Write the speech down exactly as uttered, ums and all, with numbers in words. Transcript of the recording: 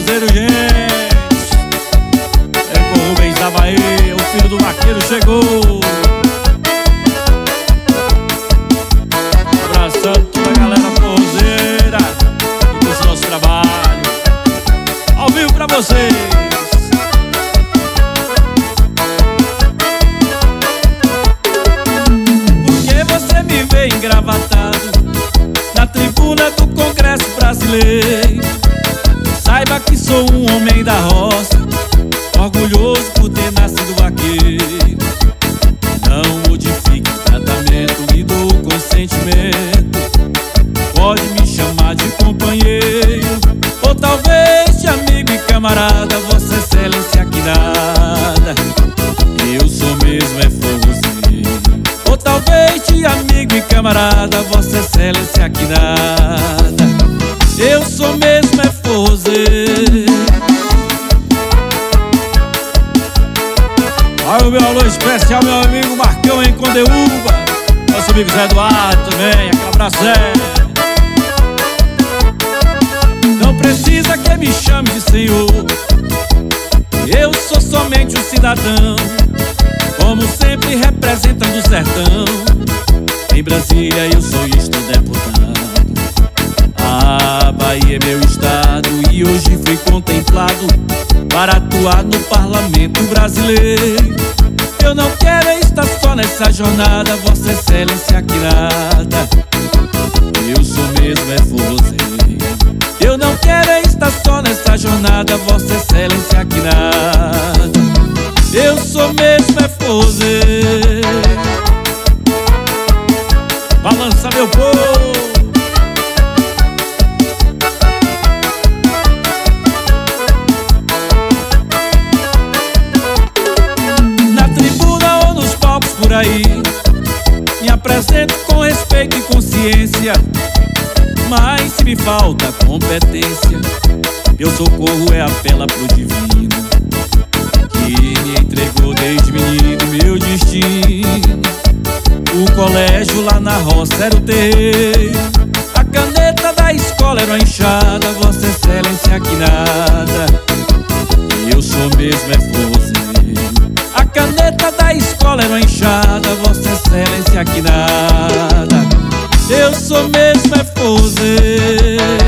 forrozeiro, gente. É com o Rubens da Bahia, o filho do vaqueiro chegou. Abraçando toda a galera forrozeira que curte o nosso trabalho. Ao vivo pra vocês. Engravatado na tribuna do Congresso Brasileiro. Saiba que sou um homem da roça, orgulhoso por ter nascido vaqueiro. Não modifique o tratamento, me dou consentimento. Pode me chamar de companheiro, ou talvez de amigo e camarada. Vossa Excelência que nada, eu sou mesmo é forrozeiro. Ou talvez de amigo e camarada, Vossa Excelência que nada, eu sou mesmo é forrozeiro. Olha o meu alô especial, meu amigo Marcão em Condeúba, nosso amigo Zé Eduardo também, aquele abraço, Zé. Não precisa que me chame de senhor, eu sou somente um cidadão, como sempre representando o sertão. Em Brasília eu sou estou deputado. A Bahia é meu estado e hoje fui contemplado para atuar no parlamento brasileiro. Eu não quero estar só nessa jornada, Vossa Excelência que nada, eu sou mesmo é forrozeiro. Eu não quero estar só nessa jornada, Vossa Excelência que nada, eu sou mesmo é forrozeiro. Balança meu povo. Na tribuna ou nos palcos por aí, me apresento com respeito e consciência. Mas se me falta competência, meu socorro é apela pro divino, que me entregou desde menino meu destino. O colégio lá na roça era o terreiro, a caneta da escola era uma enxada. Vossa Excelência que nada, eu sou mesmo é forrozeiro. A caneta da escola era uma enxada, Vossa Excelência que nada, eu sou mesmo é forrozeiro.